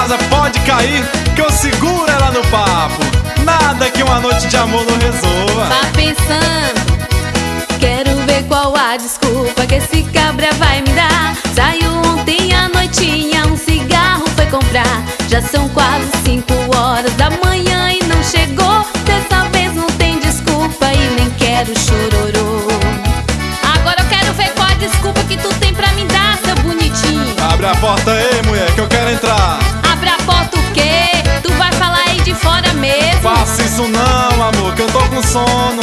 casa pode cair, que eu seguro ela no papo. Nada que uma noite de amor não resolva. Tá pensando? Quero ver qual a desculpa que esse cabra vai me dar. Saiu ontem à noitinha, um cigarro foi comprar. Já são quase 5 horas da manhã e não chegou. Dessa vez não tem desculpa e nem quero chororô. Agora eu quero ver qual a desculpa que tu tem pra me dar, seu bonitinho. Abre a porta aí, mulher, que eu quero entrar. Abre a porta o quê? Tu vai falar aí de fora mesmo? Faça isso não, amor, que eu tô com sono.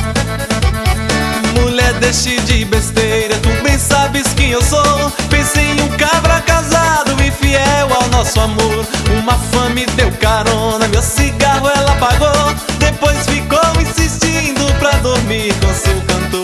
Mulher, deixe de besteira, tu bem sabes quem eu sou. Pensei em um cabra casado e fiel ao nosso amor. Uma fã me deu carona, meu cigarro ela pagou. Depois ficou insistindo pra dormir com seu cantor.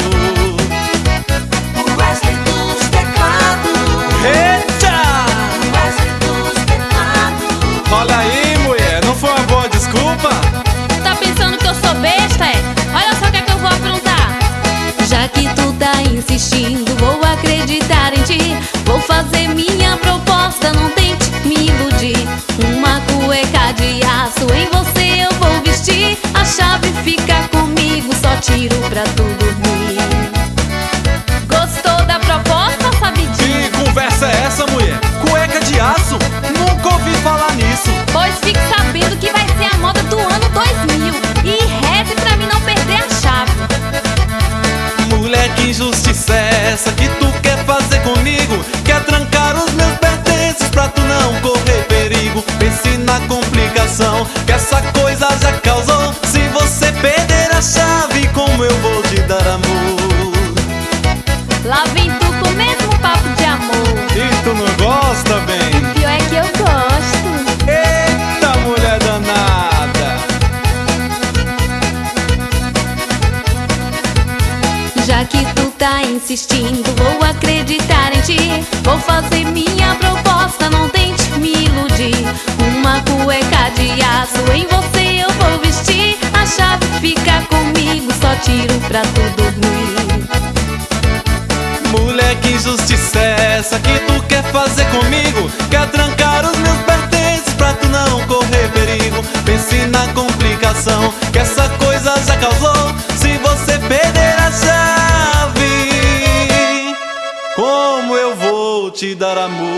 O Wesley dos teclados. Eita! O Wesley dos teclados. Olha aí, mulher, não foi uma boa desculpa? Tá pensando que eu sou besta, é? Olha só o que é que eu vou aprontar. Já que tu tá insistindo, vou acreditar em ti. Vou fazer minha proposta, não tente me iludir. Uma cueca de aço em você eu vou vestir. A chave fica comigo, só tiro pra tu dormir. Gostou da proposta, sabidinho? Que conversa é essa, mulher? Cueca de aço? Nunca ouvi falar nisso. Pois fique sabendo que vai ser a moda do ano 2000. E reze pra mim não perder a chave. Mulher, que injustiça é essa que tu quer fazer comigo? Quer trancar os meus pertences pra tu não correr perigo. Pense na complicação que essa coisa já causou. Se você perder a chave, como eu vou te dar amor? Lá vem tu com o mesmo papo de amor. E tu não gosta, bem? Pior é que eu gosto. Eita, mulher danada! Já que tu tá insistindo, vou acreditar em ti. Vou fazer minha proposta, não tente me iludir. Uma cueca de aço em você eu vou vestir. A chave fica comigo, só tiro pra tu dormir. Mulher, que injustiça é essa que tu quer fazer comigo? Quer trancar os meus pertences pra tu não correr perigo. Pense na complicação que essa coisa já causou. Se você perder a chave, como eu vou te dar amor?